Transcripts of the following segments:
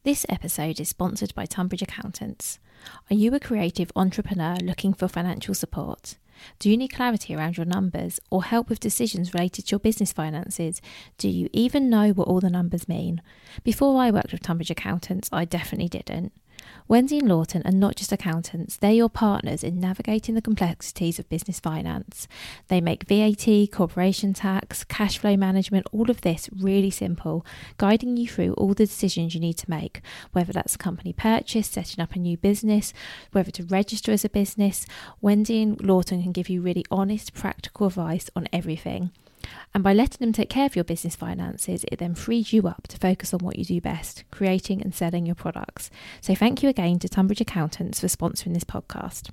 This episode is sponsored by Tunbridge Accountants. Are you a creative entrepreneur looking for financial support? Do you need clarity around your numbers or help with decisions related to your business finances? Do you even know what all the numbers mean? Before I worked with Tunbridge Accountants, I definitely didn't. Wendy and Lawton are not just accountants, they're your partners in navigating the complexities of business finance. They make VAT, corporation tax, cash flow management, all of this really simple, guiding you through all the decisions you need to make, whether that's a company purchase, setting up a new business, whether to register as a business. Wendy and Lawton can give you really honest, practical advice on everything. And by letting them take care of your business finances, it then frees you up to focus on what you do best, creating and selling your products. So thank you again to Tunbridge Accountants for sponsoring this podcast.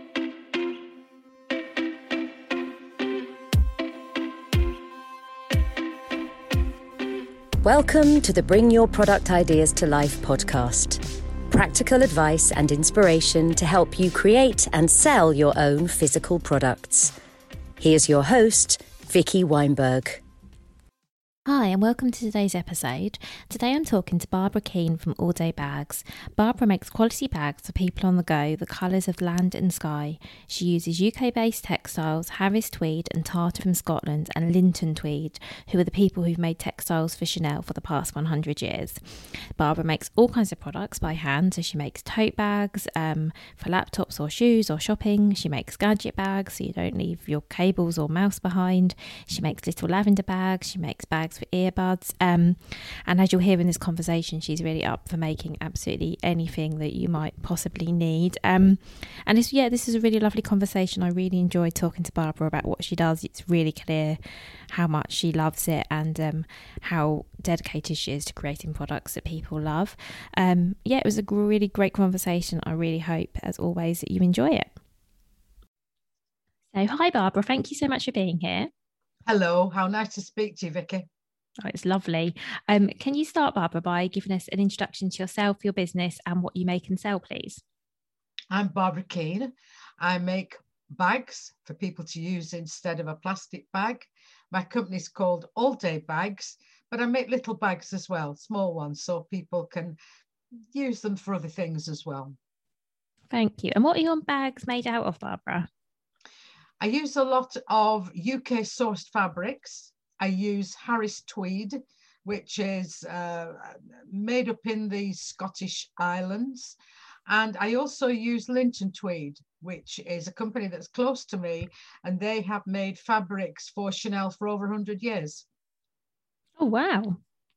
Welcome to the Bring Your Product Ideas to Life podcast. Practical advice and inspiration to help you create and sell your own physical products. Here's your host, Vicky Weinberg. Hi and welcome to today's episode. Today I'm talking to Barbara Keane from All Day Bags. Barbara makes quality bags for people on the go, the colours of land and sky. She uses UK-based textiles, Harris tweed and Tartar from Scotland and Linton tweed, who are the people who've made textiles for Chanel for the past 100 years. Barbara makes all kinds of products by hand, so she makes tote bags for laptops or shoes or shopping. She makes gadget bags so you don't leave your cables or mouse behind. She makes little lavender bags. She makes bags for earbuds, and as you'll hear in this conversation, she's really up for making absolutely anything that you might possibly need, and this is a really lovely conversation. I really enjoyed talking to Barbara about what she does. It's really clear how much she loves it and how dedicated she is to creating products that people love. It was a really great conversation. I really hope, as always, that you enjoy it. So hi Barbara, thank you so much for being here. Hello, how nice to speak to you, Vicky. Oh, it's lovely. Can you start, Barbara, by giving us an introduction to yourself, your business, and what you make and sell, please? I'm Barbara Keane. I make bags for people to use instead of a plastic bag. My company's called All Day Bags, but I make little bags as well, small ones, so people can use them for other things as well. Thank you. And what are your bags made out of, Barbara? I use a lot of UK sourced fabrics. I use Harris tweed, which is made up in the Scottish Islands. And I also use Linton tweed, which is a company that's close to me, and they have made fabrics for Chanel for over 100 years. Oh, wow.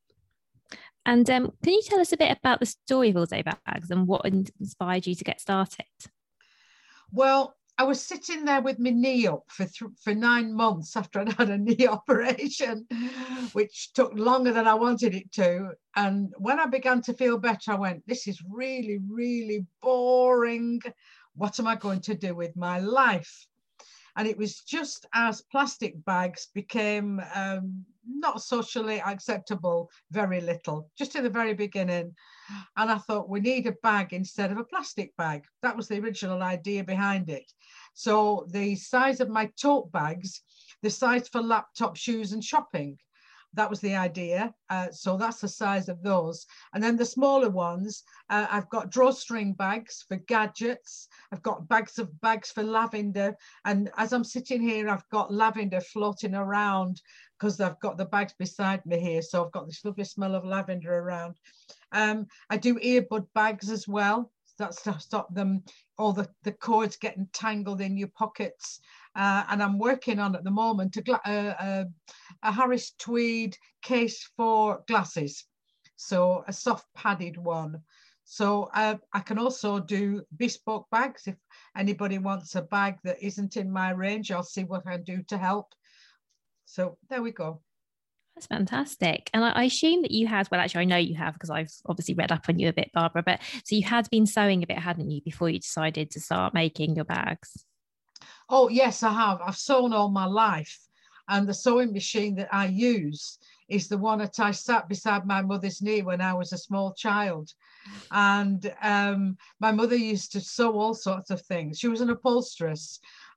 And can you tell us a bit about the story of All Day Bags and what inspired you to get started? Well, I was sitting there with my knee up for 9 months after I'd had a knee operation, which took longer than I wanted it to. And when I began to feel better, I went, this is really, really boring. What am I going to do with my life? And it was just as plastic bags became not socially acceptable, very little, just in the very beginning. And I thought, we need a bag instead of a plastic bag. That was the original idea behind it. So the size of my tote bags, the size for laptop, shoes and shopping, that was the idea. So that's the size of those. And then the smaller ones, I've got drawstring bags for gadgets. I've got bags for lavender. And as I'm sitting here, I've got lavender floating around because I've got the bags beside me here. So I've got this lovely smell of lavender around. I do earbud bags as well. That's to stop them, all the cords getting tangled in your pockets. And I'm working on at the moment a Harris tweed case for glasses, so a soft padded one. So I can also do bespoke bags. If anybody wants a bag that isn't in my range, I'll see what I can do to help. So there we go. That's fantastic. And I assume that you had, well, actually, I know you have because I've obviously read up on you a bit, Barbara, but so you had been sewing a bit, hadn't you, before you decided to start making your bags? Oh, yes, I have. I've sewn all my life. And the sewing machine that I use is the one that I sat beside my mother's knee when I was a small child. And my mother used to sew all sorts of things. She was an upholsteress.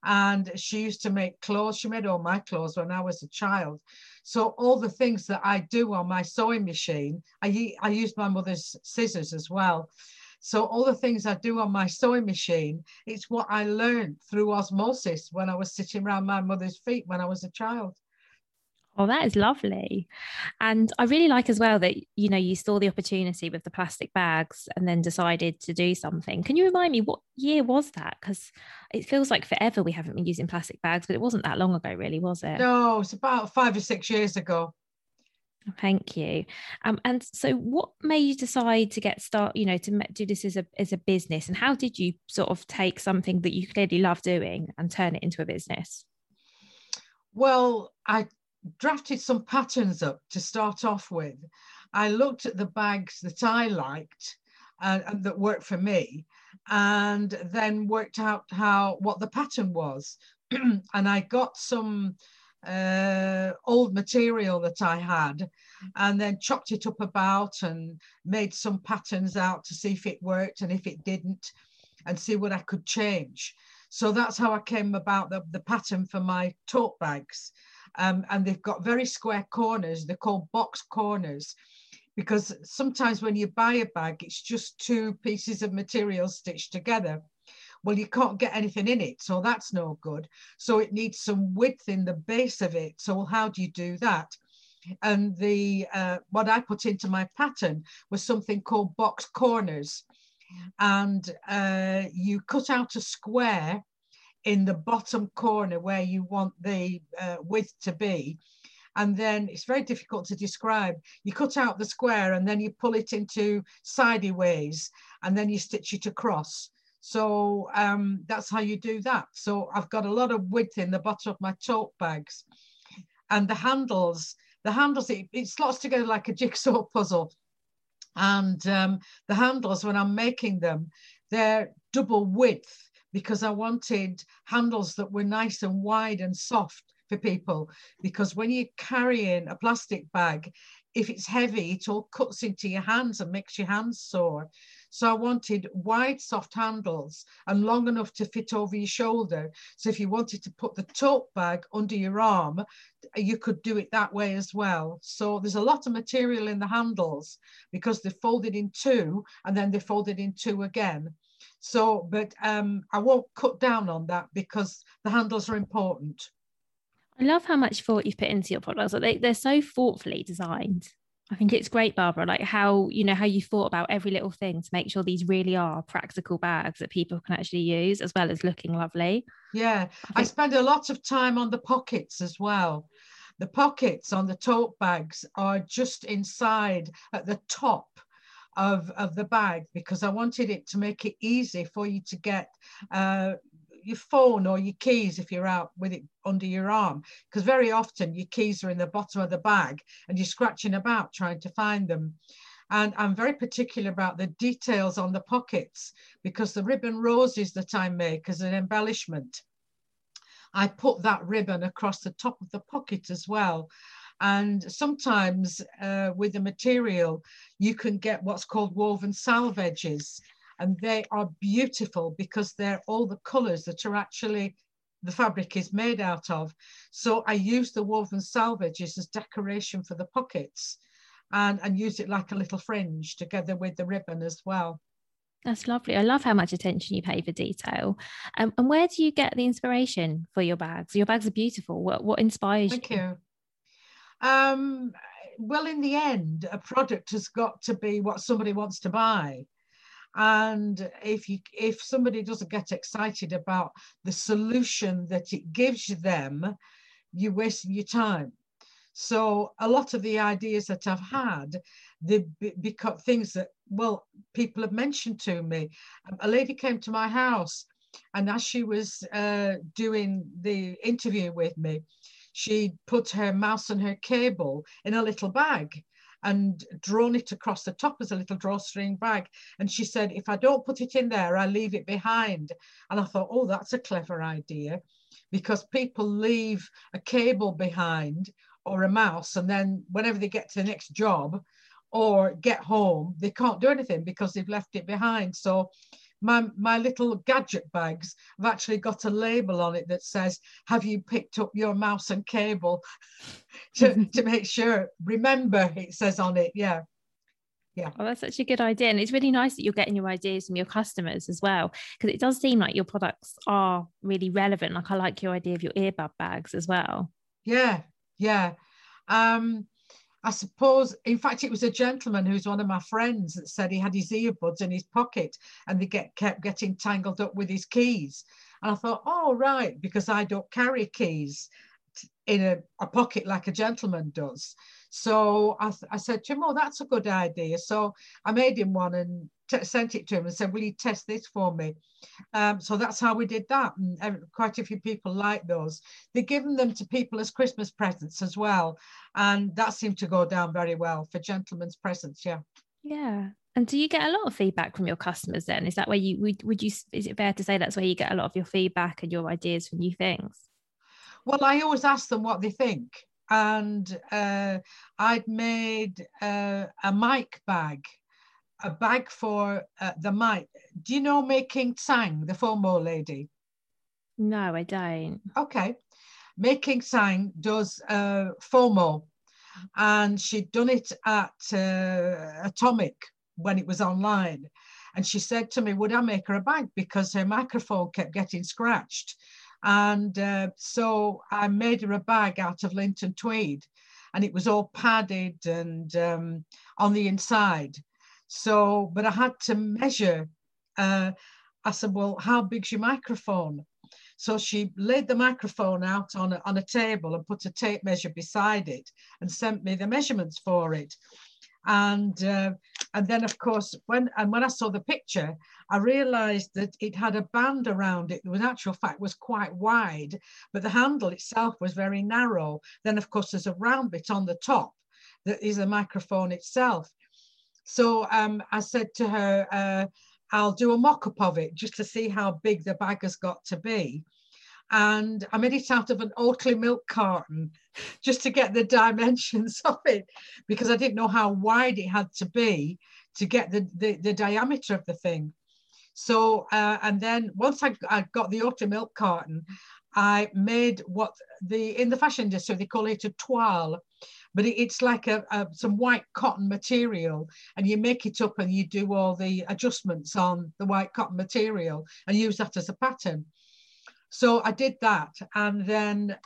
And she used to make clothes. She made all my clothes when I was a child. So all the things that I do on my sewing machine, I used my mother's scissors as well. So all the things I do on my sewing machine, it's what I learned through osmosis when I was sitting around my mother's feet when I was a child. Oh, that is lovely. And I really like as well that, you know, you saw the opportunity with the plastic bags and then decided to do something. Can you remind me what year was that? Because it feels like forever we haven't been using plastic bags, but it wasn't that long ago, really, was it? No, it's about 5 or 6 years ago. Thank you. And so what made you decide to get start, you know, to do this as a business? And how did you sort of take something that you clearly love doing and turn it into a business? Well, I drafted some patterns up to start off with. I looked at the bags that I liked and that worked for me, and then worked out what the pattern was. And I got some old material that I had, and then chopped it up about and made some patterns out to see if it worked, and if it didn't, and see what I could change. So that's how I came about the pattern for my tote bags. And they've got very square corners. They're called box corners, because sometimes when you buy a bag, it's just two pieces of material stitched together. Well, you can't get anything in it, so that's no good. So it needs some width in the base of it. So how do you do that? And the what I put into my pattern was something called box corners. And you cut out a square in the bottom corner where you want the width to be. And then it's very difficult to describe. You cut out the square and then you pull it into sideways, and then you stitch it across. So that's how you do that. So I've got a lot of width in the bottom of my tote bags. And the handles, it slots together like a jigsaw puzzle. And the handles, when I'm making them, they're double width, because I wanted handles that were nice and wide and soft for people. Because when you're carrying a plastic bag, if it's heavy, it all cuts into your hands and makes your hands sore. So I wanted wide, soft handles and long enough to fit over your shoulder. So if you wanted to put the tote bag under your arm, you could do it that way as well. So there's a lot of material in the handles, because they're folded in two and then they're folded in two again. So, but I won't cut down on that, because the handles are important. I love how much thought you've put into your products. Like they're so thoughtfully designed. I think it's great, Barbara, like how, you know, how you thought about every little thing to make sure these really are practical bags that people can actually use, as well as looking lovely. Yeah, I spend a lot of time on the pockets as well. The pockets on the tote bags are just inside at the top of the bag, because I wanted it to make it easy for you to get your phone or your keys if you're out with it under your arm, because very often your keys are in the bottom of the bag and you're scratching about trying to find them. And I'm very particular about the details on the pockets, because the ribbon roses that I make as an embellishment, I put that ribbon across the top of the pocket as well. And sometimes with the material, you can get what's called woven selvages, and they are beautiful because they're all the colors that are actually the fabric is made out of. So I use the woven selvages as decoration for the pockets, and use it like a little fringe together with the ribbon as well. That's lovely. I love how much attention you pay for detail. And where do you get the inspiration for your bags? Your bags are beautiful. What inspires you? Thank you. Well, in the end, a product has got to be what somebody wants to buy. And if somebody doesn't get excited about the solution that it gives them, you're wasting your time. So a lot of the ideas that I've had, they become things that, well, people have mentioned to me. A lady came to my house, and as she was doing the interview with me, she put her mouse and her cable in a little bag and drawn it across the top as a little drawstring bag. And she said, if I don't put it in there, I leave it behind. And I thought, oh, that's a clever idea, because people leave a cable behind or a mouse, and then whenever they get to the next job or get home, they can't do anything because they've left it behind. So my little gadget bags have actually got a label on it that says, have you picked up your mouse and cable? to make sure. Remember, it says on it. Yeah. Yeah. Oh, that's such a good idea. And it's really nice that you're getting your ideas from your customers as well, because it does seem like your products are really relevant. Like, I like your idea of your earbud bags as well. Yeah. Yeah. I suppose, in fact, it was a gentleman who's one of my friends that said he had his earbuds in his pocket and they kept getting tangled up with his keys. And I thought, oh, right, because I don't carry keys in a pocket like a gentleman does. So I said to him, oh, that's a good idea. So I made him one and sent it to him and said, will you test this for me? So that's how we did that. And quite a few people like those. They're giving them to people as Christmas presents as well. And that seemed to go down very well for gentlemen's presents. Yeah. Yeah. And do you get a lot of feedback from your customers then? Is that where is it fair to say that's where you get a lot of your feedback and your ideas for new things? Well, I always ask them what they think. And I'd made a mic bag, a bag for the mic. Do you know Mei King Tsang, the FOMO lady? No, I don't. Okay. Mei King Tsang does FOMO, and she'd done it at Atomic when it was online. And she said to me, would I make her a bag, because her microphone kept getting scratched. And so I made her a bag out of Linton tweed, and it was all padded and on the inside. So, but I had to measure. I said, well, how big's your microphone? So she laid the microphone out on a table and put a tape measure beside it and sent me the measurements for it. And then, of course, when I saw the picture, I realized that it had a band around it. In actual fact, was quite wide, but the handle itself was very narrow. Then, of course, there's a round bit on the top that is a microphone itself. So I said to her, I'll do a mock-up of it just to see how big the bag has got to be. And I made it out of an Oatly milk carton just to get the dimensions of it, because I didn't know how wide it had to be to get the diameter of the thing. So, and then once I got the Oatly milk carton, I made what in the fashion industry, they call it a toile, but it's like some white cotton material, and you make it up and you do all the adjustments on the white cotton material and use that as a pattern. So I did that, and then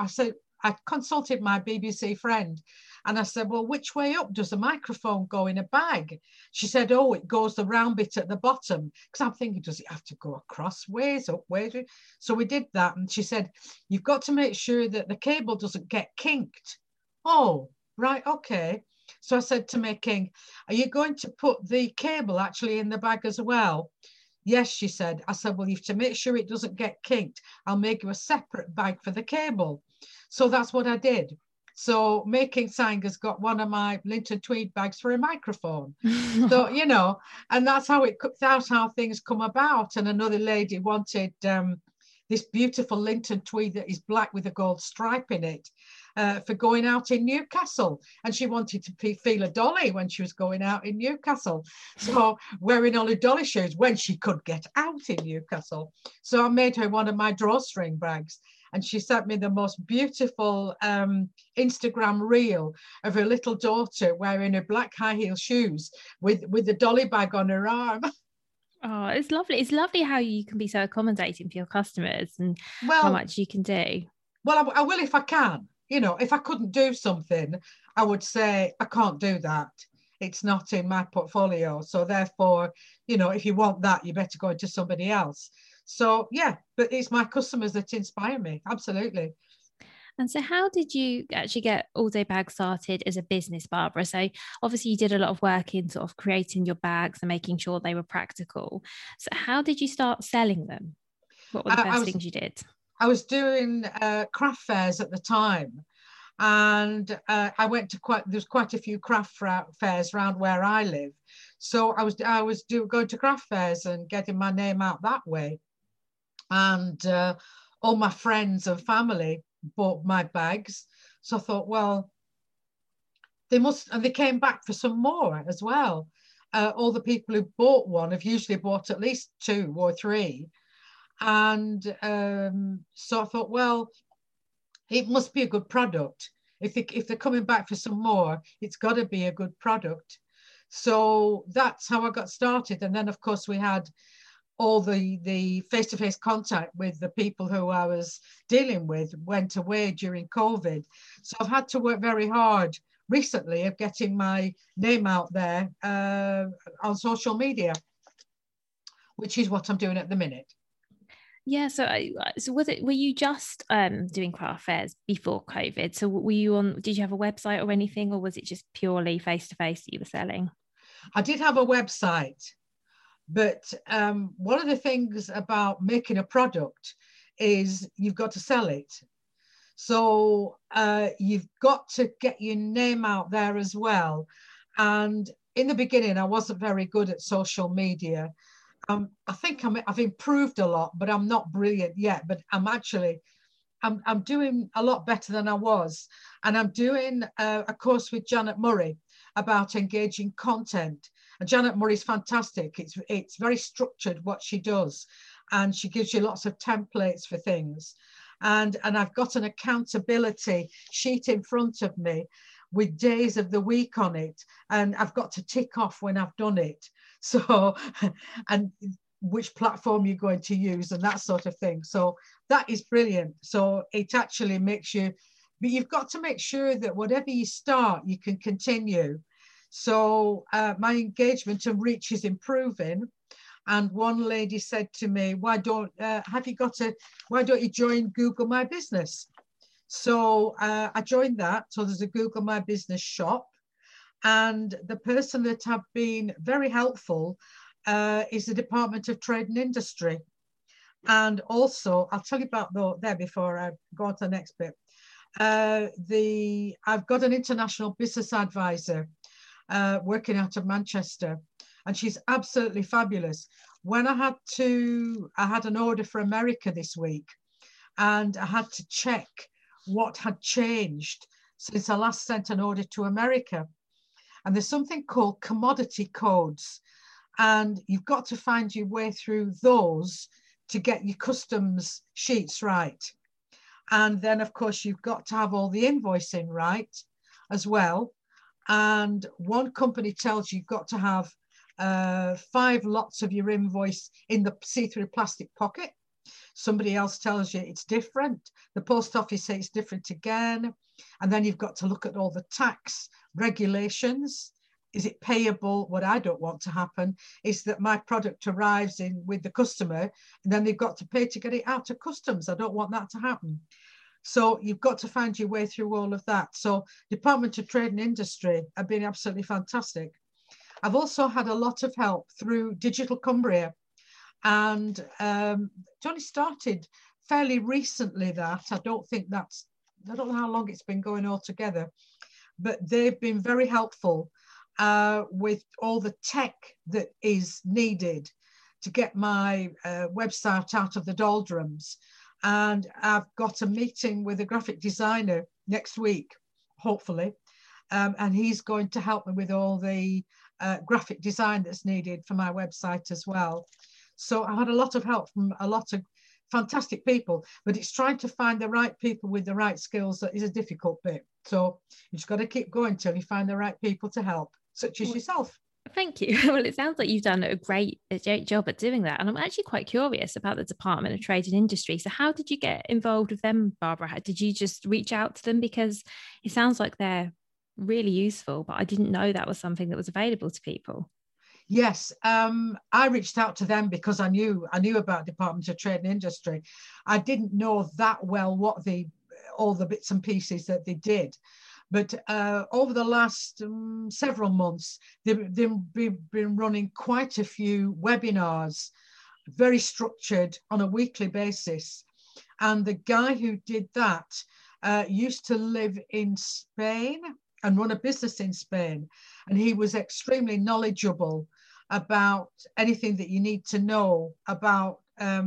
I consulted my BBC friend, and I said, well, which way up does a microphone go in a bag? She said, oh, it goes the round bit at the bottom. Because I'm thinking, does it have to go across ways, up ways? So we did that, and she said, you've got to make sure that the cable doesn't get kinked. Oh, right, okay. So I said to Mei King, are you going to put the cable actually in the bag as well? Yes, she said. I said, well, you have to make sure it doesn't get kinked. I'll make you a separate bag for the cable. So that's what I did. So Mei King Tsang has got one of my Linton tweed bags for a microphone. So, you know, and that's how things come about. And another lady wanted this beautiful Linton tweed that is black with a gold stripe in it. For going out in Newcastle, and she wanted to feel a dolly when she was going out in Newcastle, so wearing all her dolly shoes when she could get out in Newcastle. So I made her one of my drawstring bags, and she sent me the most beautiful Instagram reel of her little daughter wearing her black high heel shoes with the dolly bag on her arm. Oh, it's lovely. It's lovely how you can be so accommodating for your customers and how much you can do. Well, I will if I can. You know, if I couldn't do something, I would say I can't do that. It's not in my portfolio. So therefore, you know, if you want that, you better go into somebody else. So yeah, but it's my customers that inspire me. Absolutely. And so how did you actually get All Day Bags started as a business, Barbara? So obviously you did a lot of work in sort of creating your bags and making sure they were practical. So how did you start selling them? What were the first things you did? I was doing craft fairs at the time, and I went to there's quite a few craft fairs around where I live. So I was going to craft fairs and getting my name out that way. And all my friends and family bought my bags. So I thought, well, they must, and they came back for some more as well. all the people who bought one have usually bought at least 2 or 3. And so I thought, well, it must be a good product. If they're coming back for some more, it's got to be a good product. So that's how I got started. And then, of course, we had all the face-to-face contact with the people who I was dealing with went away during COVID. So I've had to work very hard recently of getting my name out there on social media, which is what I'm doing at the minute. Yeah, so were you just doing craft fairs before COVID? So did you have a website or anything, or was it just purely face-to-face that you were selling? I did have a website, but one of the things about making a product is you've got to sell it. So you've got to get your name out there as well. And in the beginning, I wasn't very good at social media. I think I've improved a lot, but I'm not brilliant yet. But I'm doing a lot better than I was. And I'm doing a course with Janet Murray about engaging content. And Janet Murray's fantastic. It's very structured what she does. And she gives you lots of templates for things. And I've got an accountability sheet in front of me with days of the week on it. And I've got to tick off when I've done it. So, and which platform you're going to use and that sort of thing. So that is brilliant. So it actually makes you, but you've got to make sure that whatever you start, you can continue. So my engagement and reach is improving. And one lady said to me, why don't you join Google My Business? So I joined that. So there's a Google My Business shop. And the person that have been very helpful is the Department of Trade and Industry. And also, I'll tell you about there before I go on to the next bit. I've got an international business advisor working out of Manchester, and she's absolutely fabulous. When I had an order for America this week, and I had to check what had changed since I last sent an order to America. And there's something called commodity codes, and you've got to find your way through those to get your customs sheets right. And then, of course, you've got to have all the invoicing right as well. And one company tells you've got to have 5 lots of your invoice in the see-through plastic pocket. Somebody else tells you it's different. The post office says it's different again. And then you've got to look at all the tax regulations. Is it payable? What I don't want to happen is that my product arrives in with the customer and then they've got to pay to get it out of customs. I don't want that to happen. So you've got to find your way through all of that. So Department of Trade and Industry have been absolutely fantastic. I've also had a lot of help through Digital Cumbria. And it only started fairly recently that. I don't know how long it's been going altogether, but they've been very helpful with all the tech that is needed to get my website out of the doldrums. And I've got a meeting with a graphic designer next week, hopefully, and he's going to help me with all the graphic design that's needed for my website as well. So I had a lot of help from a lot of fantastic people, but it's trying to find the right people with the right skills that is a difficult bit. So you just got to keep going till you find the right people to help, such as yourself. Thank you. Well, it sounds like you've done a great job at doing that. And I'm actually quite curious about the Department of Trade and Industry. So how did you get involved with them, Barbara? Did you just reach out to them? Because it sounds like they're really useful, but I didn't know that was something that was available to people. Yes, I reached out to them because I knew about Department of Trade and Industry. I didn't know that well what all the bits and pieces that they did. But over the last several months, they've been running quite a few webinars, very structured on a weekly basis. And the guy who did that used to live in Spain and run a business in Spain. And he was extremely knowledgeable about anything that you need to know about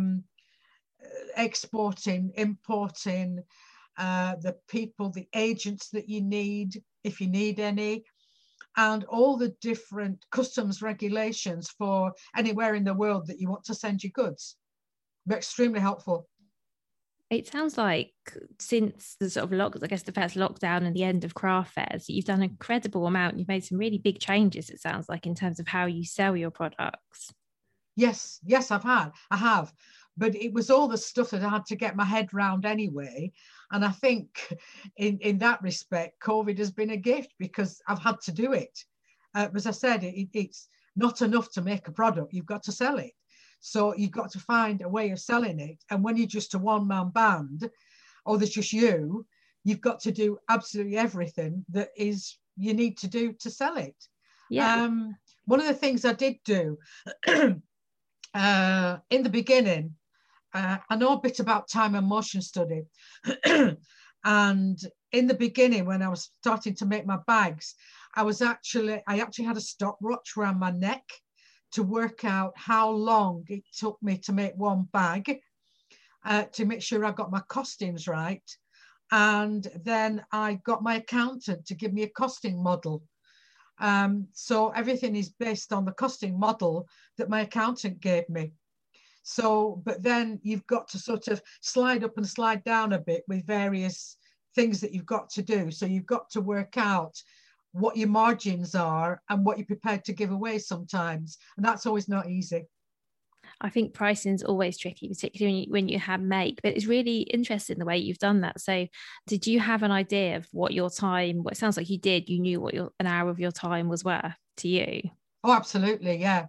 exporting, importing, the people, the agents that you need, if you need any. and all the different customs regulations for anywhere in the world that you want to send your goods. They're extremely helpful. It sounds like since the sort of I guess the first lockdown and the end of craft fairs, you've done an incredible amount. You've made some really big changes, it sounds like, in terms of how you sell your products. Yes, I have. But it was all the stuff that I had to get my head round anyway. And I think in that respect, COVID has been a gift because I've had to do it. As I said, it's not enough to make a product. You've got to sell it. So you've got to find a way of selling it. And when you're just a one-man band, or there's just you've got to do absolutely everything that is you need to do to sell it. Yeah. One of the things I did do in the beginning, I know a bit about time and motion study. And in the beginning, when I was starting to make my bags, I actually had a stopwatch around my neck to work out how long it took me to make one bag, to make sure I got my costings right. And then I got my accountant to give me a costing model. So everything is based on the costing model that my accountant gave me. So, but then you've got to sort of slide up and slide down a bit with various things that you've got to do. So you've got to work out what your margins are and what you're prepared to give away sometimes. And that's always not easy. I think pricing is always tricky, particularly when you have make, but it's really interesting the way you've done that. So did you have an idea of what your time, what it sounds like you did, you knew what an hour of your time was worth to you? Oh, absolutely. Yeah.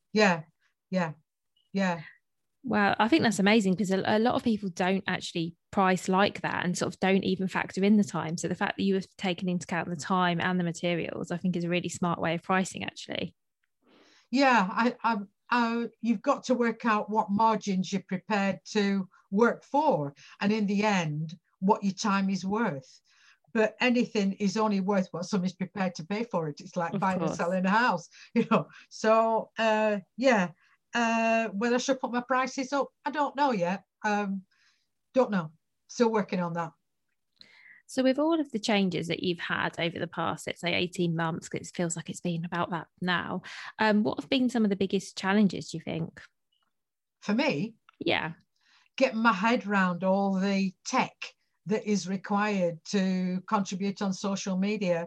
Well, I think that's amazing because a lot of people don't actually price like that and sort of don't even factor in the time. So the fact that you have taken into account the time and the materials, I think is a really smart way of pricing, actually. Yeah, you've got to work out what margins you're prepared to work for, and in the end, what your time is worth. But anything is only worth what somebody's prepared to pay for it. It's like buying and selling a house, So whether I should put my prices up, I don't know yet. Don't know. Still working on that. So with all of the changes that you've had over the past, let's say 18 months, because it feels like it's been about that now, what have been some of the biggest challenges, do you think? For me? Yeah. Getting my head around all the tech that is required to contribute on social media.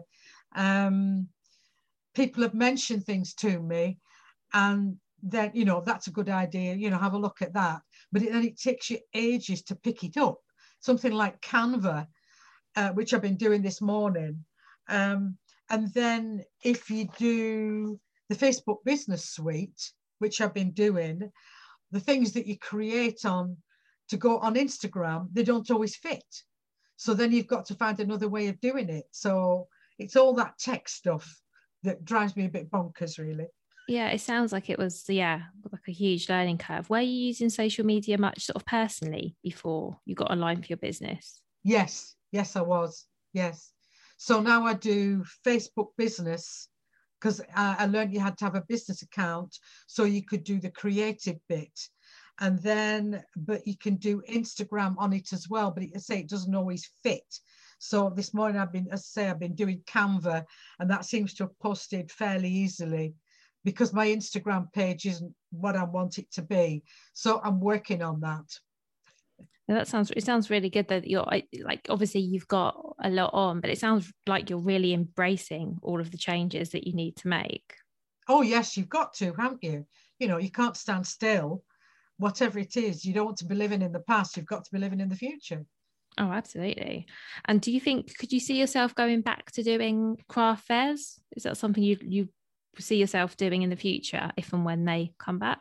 People have mentioned things to me, and then, that's a good idea, have a look at that. But then it takes you ages to pick it up. Something like Canva, which I've been doing this morning. And then if you do the Facebook Business Suite, which I've been doing, the things that you create to go on Instagram, they don't always fit. So then you've got to find another way of doing it. So it's all that tech stuff that drives me a bit bonkers, really. Yeah, it sounds like it was, like a huge learning curve. Were you using social media much sort of personally before you got online for your business? Yes, I was. Yes. So now I do Facebook Business because I learned you had to have a business account so you could do the creative bit. And then, but you can do Instagram on it as well, but it doesn't always fit. So this morning I've been doing Canva, and that seems to have posted fairly easily because my Instagram page isn't what I want it to be. So I'm working on that. It sounds really good that you're like, obviously you've got a lot on, but it sounds like you're really embracing all of the changes that you need to make. Oh yes, you've got to, haven't you? You can't stand still. Whatever it is, you don't want to be living in the past. You've got to be living in the future. Oh, absolutely. And do you think, could you see yourself going back to doing craft fairs? Is that something you see yourself doing in the future, if and when they come back?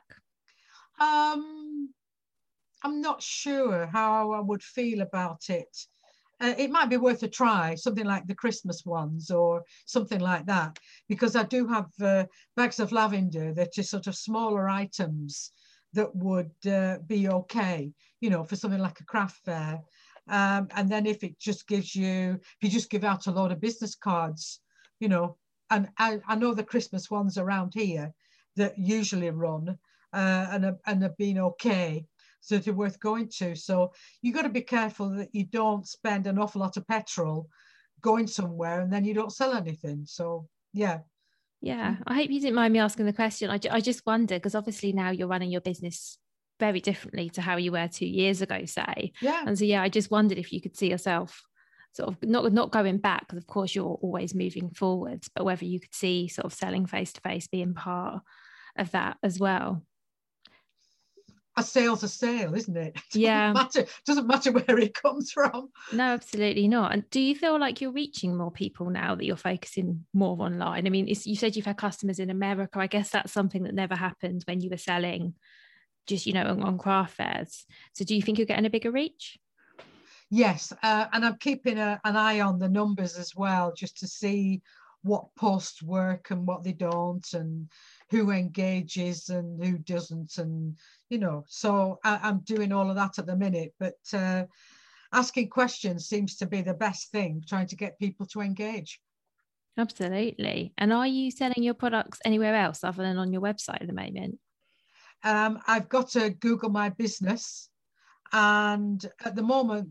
I'm not sure how I would feel about it. It might be worth a try, something like the Christmas ones or something like that, because I do have bags of lavender that are sort of smaller items that would be okay, for something like a craft fair. And then if you just give out a load of business cards, and I know the Christmas ones around here that usually run and have been okay. So they're worth going to. So you got to be careful that you don't spend an awful lot of petrol going somewhere and then you don't sell anything. So Yeah. Yeah, I hope you didn't mind me asking the question. I just wonder, because obviously now you're running your business very differently to how you were 2 years ago, say. Yeah. And so, yeah, I just wondered if you could see yourself sort of not going back, because of course you're always moving forwards, but whether you could see sort of selling face to face being part of that as well. A sale's a sale, isn't it? Yeah. Doesn't matter where it comes from. No, absolutely not. And do you feel like you're reaching more people now that you're focusing more online? I mean, you said you've had customers in America. I guess that's something that never happened when you were selling just, on craft fairs. So do you think you're getting a bigger reach? Yes, and I'm keeping an eye on the numbers as well, just to see what posts work and what they don't, and who engages and who doesn't, and so I'm doing all of that at the minute. But asking questions seems to be the best thing, trying to get people to engage. Absolutely. And are you selling your products anywhere else other than on your website at the moment? I've got to Google My Business, and at the moment,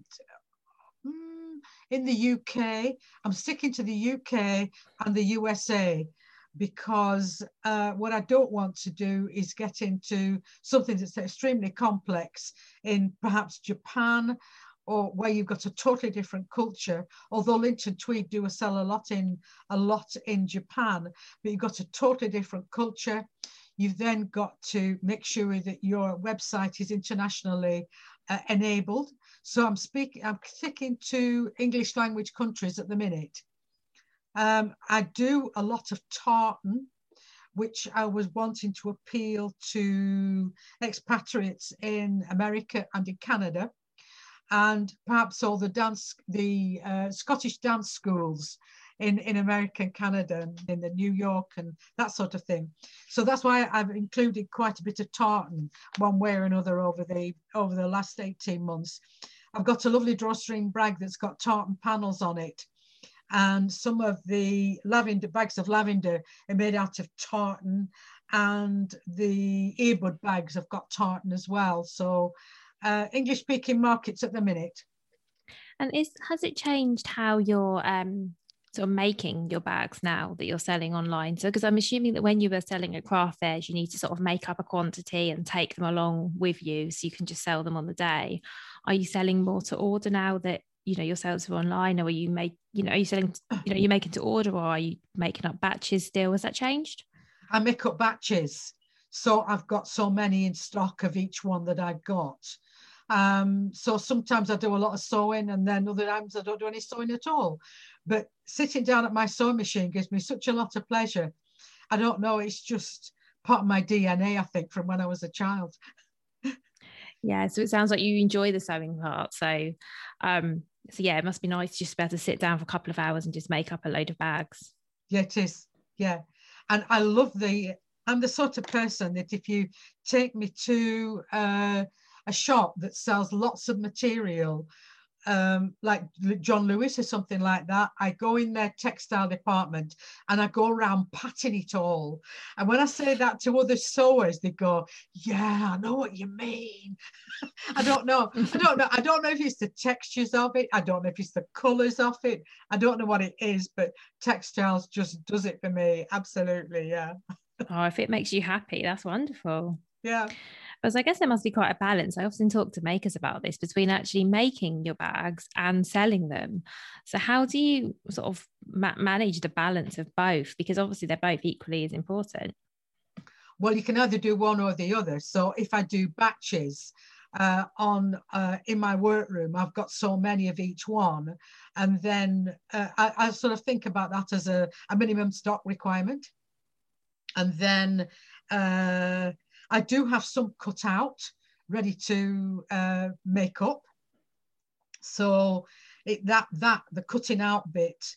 in the UK, I'm sticking to the UK and the USA, because what I don't want to do is get into something that's extremely complex in perhaps Japan, or where you've got a totally different culture. Although Linton Tweed do sell a lot in Japan, but you've got a totally different culture. You've then got to make sure that your website is internationally enabled. So I'm sticking to English language countries at the minute. I do a lot of tartan, which I was wanting to appeal to expatriates in America and in Canada, and perhaps all the Scottish dance schools in America and Canada, and in the New York and that sort of thing. So that's why I've included quite a bit of tartan one way or another over the last 18 months. I've got a lovely drawstring bag that's got tartan panels on it, and some of the bags of lavender are made out of tartan, and the earbud bags have got tartan as well. So English speaking markets at the minute. And has it changed how you're sort of making your bags now that you're selling online? So, because I'm assuming that when you were selling at craft fairs, you need to sort of make up a quantity and take them along with you so you can just sell them on the day. Are you selling more to order now that your sales are online, or are you are you selling, you're making to order, or are you making up batches still? Has that changed? I make up batches, so I've got so many in stock of each one that I've got. So sometimes I do a lot of sewing, and then other times I don't do any sewing at all. But sitting down at my sewing machine gives me such a lot of pleasure. I don't know, it's just part of my DNA, I think, from when I was a child. Yeah, so it sounds like you enjoy the sewing part. So yeah, it must be nice just to be able to sit down for a couple of hours and just make up a load of bags. Yeah, it is. Yeah. And I'm the sort of person that if you take me to a shop that sells lots of material, like John Lewis or something like that, I go in their textile department and I go around patting it all. And when I say that to other sewers, they go, yeah, I know what you mean. I don't know if it's the textures of it. I don't know if it's the colors of it. I don't know what it is, but textiles just does it for me. Absolutely. Yeah. Oh, if it makes you happy, that's wonderful. Yeah. Because I guess there must be quite a balance. I often talk to makers about this, between actually making your bags and selling them. So how do you sort of manage the balance of both? Because obviously they're both equally as important. Well, you can either do one or the other. So if I do batches in my workroom, I've got so many of each one, and then I sort of think about that as a minimum stock requirement. And then I do have some cut out ready to make up. So the cutting out bit,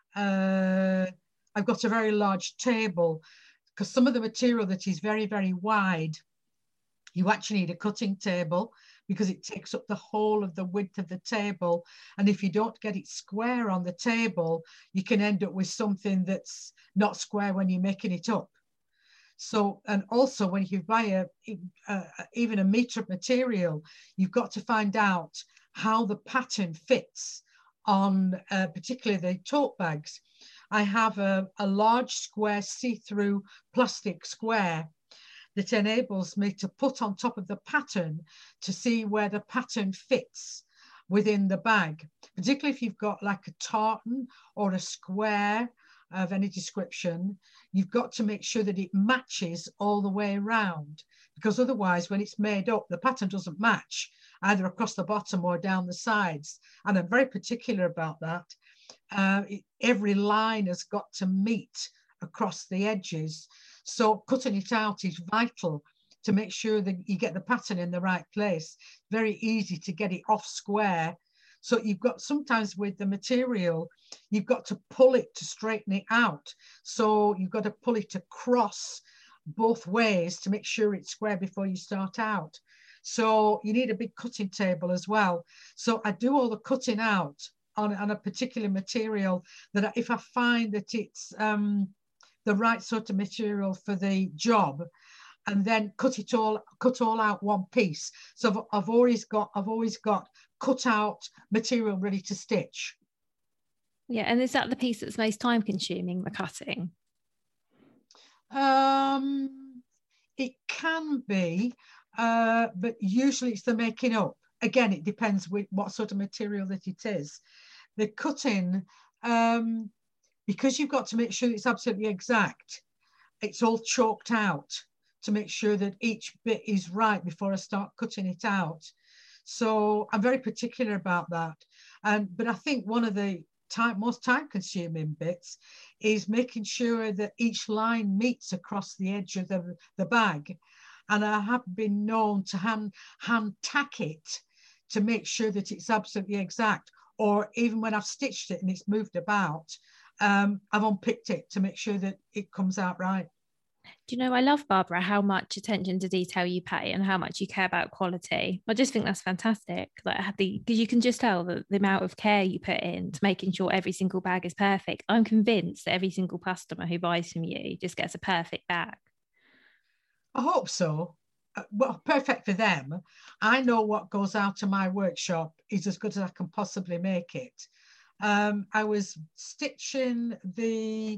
I've got a very large table, because some of the material that is very, very wide, you actually need a cutting table because it takes up the whole of the width of the table. And if you don't get it square on the table, you can end up with something that's not square when you're making it up. So, and also when you buy even a meter of material, you've got to find out how the pattern fits on particularly the tote bags. I have a large square see-through plastic square that enables me to put on top of the pattern to see where the pattern fits within the bag, particularly if you've got like a tartan or a square of any description. You've got to make sure that it matches all the way around, because otherwise when it's made up, the pattern doesn't match either across the bottom or down the sides. And I'm very particular about that. Every line has got to meet across the edges. So cutting it out is vital to make sure that you get the pattern in the right place. Very easy to get it off square. So you've got, sometimes with the material, you've got to pull it to straighten it out. So you've got to pull it across both ways to make sure it's square before you start out. So you need a big cutting table as well. So I do all the cutting out on a particular material that if I find that it's the right sort of material for the job, and then cut all out one piece. So I've always got cut out material ready to stitch. Yeah, and is that the piece that's most time consuming, the cutting? It can be, but usually it's the making up. Again, it depends with what sort of material that it is. The cutting, because you've got to make sure it's absolutely exact, it's all chalked out to make sure that each bit is right before I start cutting it out. So I'm very particular about that. But I think one of the most time-consuming bits is making sure that each line meets across the edge of the bag. And I have been known to hand tack it to make sure that it's absolutely exact. Or even when I've stitched it and it's moved about, I've unpicked it to make sure that it comes out right. Do you know, I love, Barbara, how much attention to detail you pay and how much you care about quality. I just think that's fantastic. Like, because you can just tell the amount of care you put into making sure every single bag is perfect. I'm convinced that every single customer who buys from you just gets a perfect bag. I hope so. Well, perfect for them. I know what goes out of my workshop is as good as I can possibly make it. I was stitching the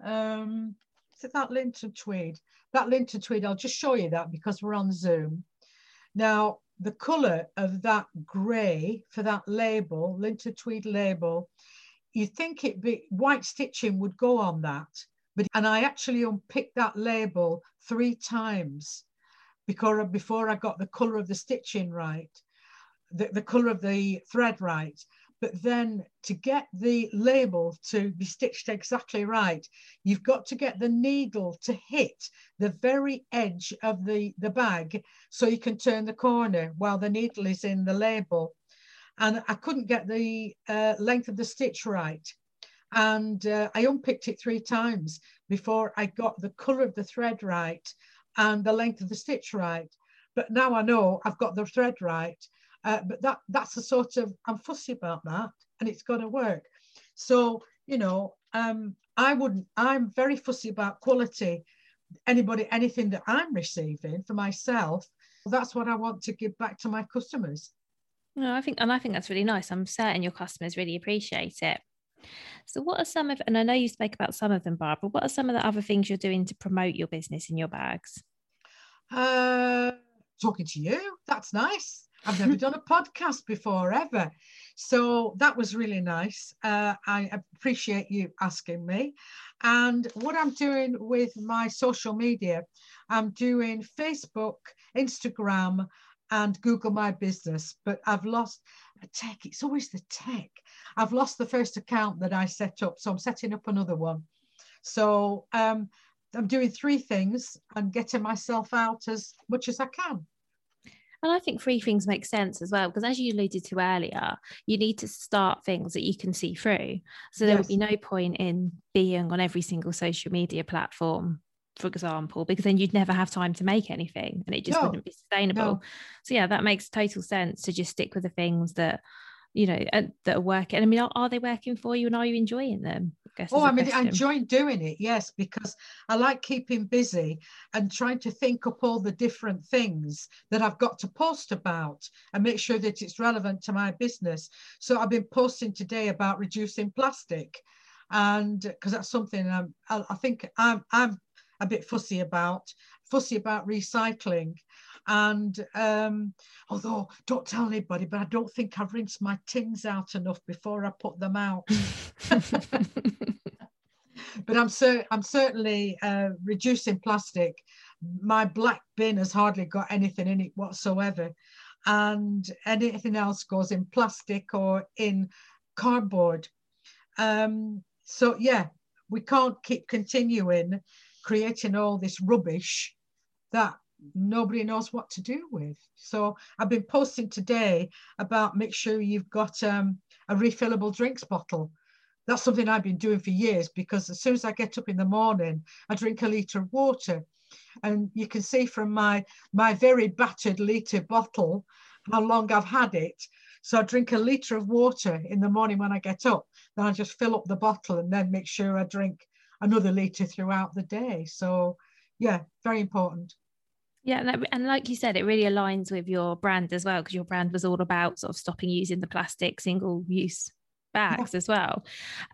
that Linton tweed. That Linton tweed, I'll just show you that because we're on Zoom. Now, the colour of that grey for that label, Linton tweed label, you'd think it'd be white stitching would go on that. And I actually unpicked that label 3 times before I got the colour of the stitching right, the colour of the thread right. But then to get the label to be stitched exactly right, you've got to get the needle to hit the very edge of the bag so you can turn the corner while the needle is in the label. And I couldn't get the length of the stitch right. And I unpicked it 3 times before I got the colour of the thread right and the length of the stitch right. But now I know I've got the thread right. But that's the sort of, I'm fussy about that and it's going to work. So, you know, I'm very fussy about quality. Anything that I'm receiving for myself, that's what I want to give back to my customers. No, I think that's really nice. I'm certain your customers really appreciate it. So what are some of, and I know you spoke about some of them, Barbara, what are some of the other things you're doing to promote your business in your bags? Talking to you, that's nice. I've never done a podcast before, ever. So that was really nice. I appreciate you asking me. And what I'm doing with my social media, I'm doing Facebook, Instagram, and Google My Business. But I've lost a tech. It's always the tech. I've lost the first account that I set up. So I'm setting up another one. So I'm doing 3 things and getting myself out as much as I can. And I think 3 things make sense as well, because as you alluded to earlier, you need to start things that you can see through. So there would be no point in being on every single social media platform, for example, because then you'd never have time to make anything and it just wouldn't be sustainable. So yeah, that makes total sense to just stick with the things that, you know, that are working. I mean, are they working for you and are you enjoying them? I enjoy doing it, yes, because I like keeping busy and trying to think up all the different things that I've got to post about and make sure that it's relevant to my business. So I've been posting today about reducing plastic. and because that's something I think I'm a bit fussy about recycling. And although don't tell anybody, but I don't think I've rinsed my tins out enough before I put them out. But I'm certainly reducing plastic. My black bin has hardly got anything in it whatsoever, and anything else goes in plastic or in cardboard. So yeah, we can't keep continuing creating all this rubbish that nobody knows what to do with. So I've been posting today about make sure you've got a refillable drinks bottle. That's something I've been doing for years, because as soon as I get up in the morning, I drink a litre of water. And you can see from my very battered litre bottle how long I've had it. So I drink a litre of water in the morning when I get up. Then I just fill up the bottle and then make sure I drink another litre throughout the day. So yeah, very important. Yeah, and like you said, it really aligns with your brand as well, because your brand was all about sort of stopping using the plastic single-use bags as well.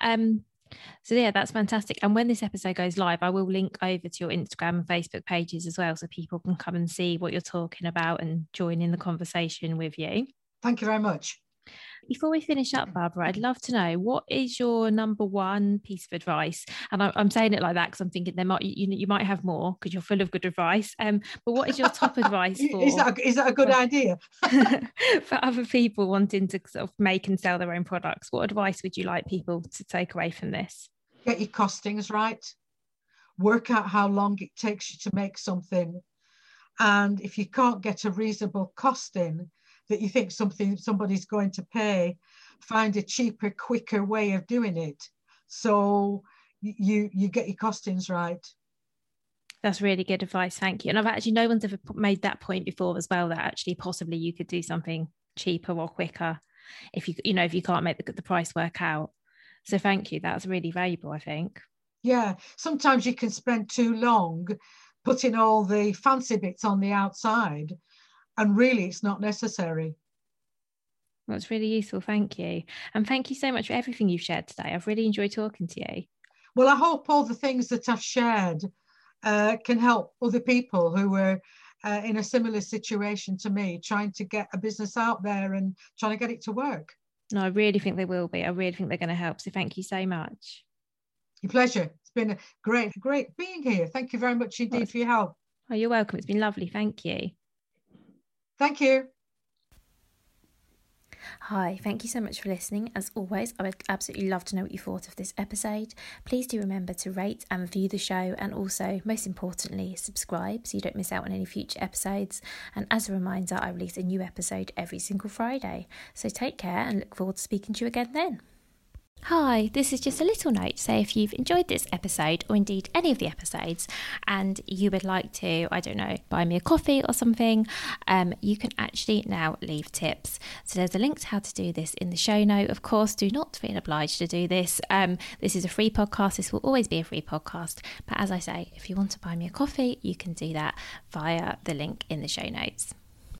So yeah, that's fantastic. And when this episode goes live, I will link over to your Instagram and Facebook pages as well, so people can come and see what you're talking about and join in the conversation with you. Thank you very much. Before we finish up, Barbara, I'd love to know, what is your number one piece of advice? And I'm saying it like that because I'm thinking you might have more, because you're full of good advice. But what is your top advice for? Is that a good idea? For other people wanting to sort of make and sell their own products, what advice would you like people to take away from this? Get your costings right. Work out how long it takes you to make something. And if you can't get a reasonable costing that you think somebody's going to pay, find a cheaper, quicker way of doing it. So you get your costings right. That's really good advice. Thank you. And I've actually, no one's ever made that point before as well, that actually possibly you could do something cheaper or quicker if you can't make the price work out. So thank you. That's really valuable, I think. Yeah. Sometimes you can spend too long putting all the fancy bits on the outside, and really it's not necessary. That's really useful. Thank you. And thank you so much for everything you've shared today. I've really enjoyed talking to you. Well, I hope all the things that I've shared can help other people who are in a similar situation to me, trying to get a business out there and trying to get it to work. No, I really think they will be. I really think they're going to help. So thank you so much. Your pleasure. It's been great being here. Thank you very much indeed for your help. Oh, you're welcome. It's been lovely. Thank you. Thank you. Hi, thank you so much for listening. As always, I would absolutely love to know what you thought of this episode. Please do remember to rate and review the show, and also, most importantly, subscribe so you don't miss out on any future episodes. And as a reminder, I release a new episode every single Friday. So take care and look forward to speaking to you again then. Hi, this is just a little note to say if you've enjoyed this episode, or indeed any of the episodes, and you would like to, I don't know, buy me a coffee or something, you can actually now leave tips. So there's a link to how to do this in the show note. Of course, do not feel obliged to do this. This is a free podcast. This will always be a free podcast. But as I say, if you want to buy me a coffee, you can do that via the link in the show notes.